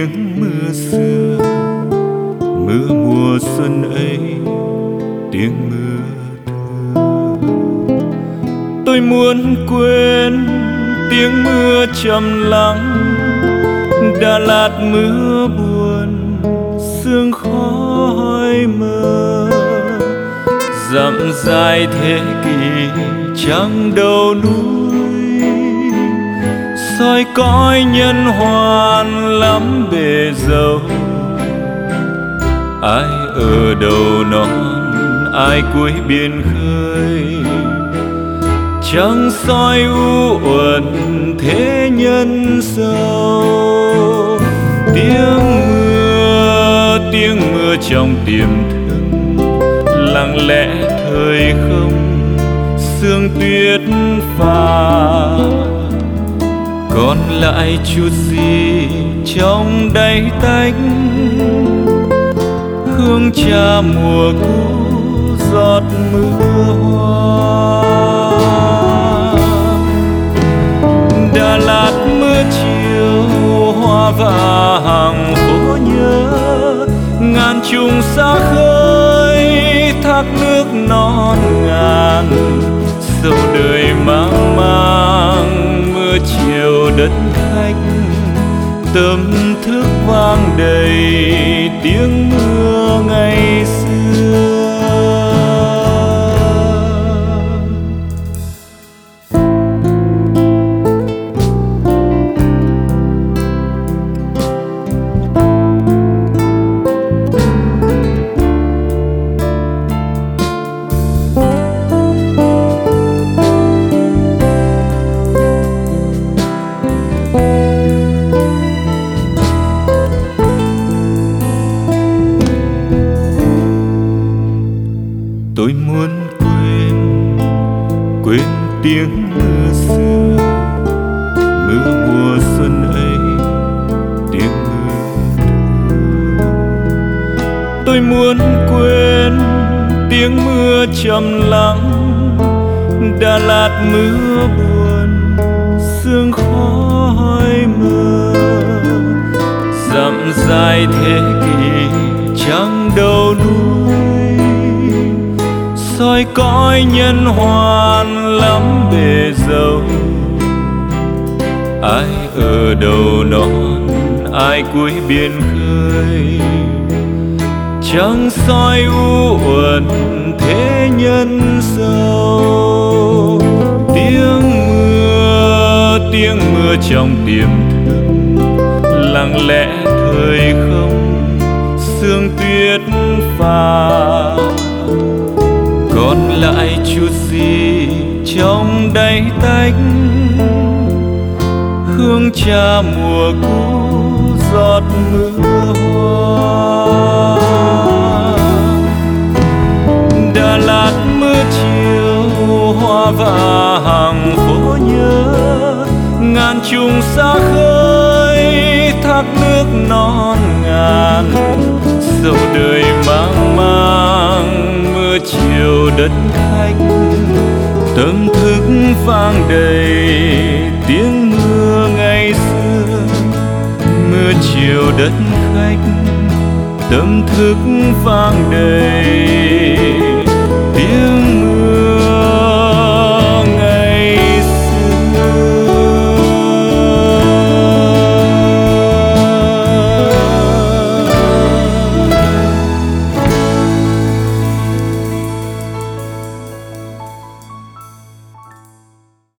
tiếng mưa xưa, mưa mùa xuân ấy, tiếng mưa thơ. Tôi muốn quên tiếng mưa trầm lắng, Đà Lạt mưa buồn, sương khói mờ. Dặm dài thế kỷ trăng đầu núi, soi cõi nhân hoàn lắm bề dâu. Ai ở đầu non, ai cuối biển khơi, trăng soi u uẩn thế nhân sâu. Tiếng mưa trong tiềm thức, lặng lẽ thời không, sương tuyết phà. Còn lại chút gì trong đáy tách, hương trà mùa cũ giọt mưa hoa. Đà Lạt mưa chiều, hoa vàng phố nhớ, ngàn trùng xa khơi, thác nước non ngàn. Dẫu đời mang mang mưa chiều đất khách, tâm thức vang đầy tiếng mưa ngày xưa. Tôi muốn quên tiếng mưa xưa, mưa mùa xuân ấy, tiếng mưa thơ. Tôi muốn quên tiếng mưa trầm lắng, Đà Lạt mưa buồn, sương khói mờ. Dặm dài thế kỷ trăng đầu núi, soi cõi nhân hoàn lắm bề dâu. Ai ở đầu non, ai cuối biển khơi, trăng soi u uẩn thế nhân sâu. Tiếng mưa trong tiềm thức, lặng lẽ thời không, sương tuyết phà. Còn lại chút gì trong đáy tách, hương trà mùa cũ giọt mưa hoa. Đà Lạt mưa chiều, hoa vàng phố nhớ, ngàn trùng xa khơi, thác nước non ngàn. Dẫu đời mang mang mưa chiều đất khách, tâm thức vang đầy tiếng mưa ngày xưa. Mưa chiều đất khách, tâm thức vang đầy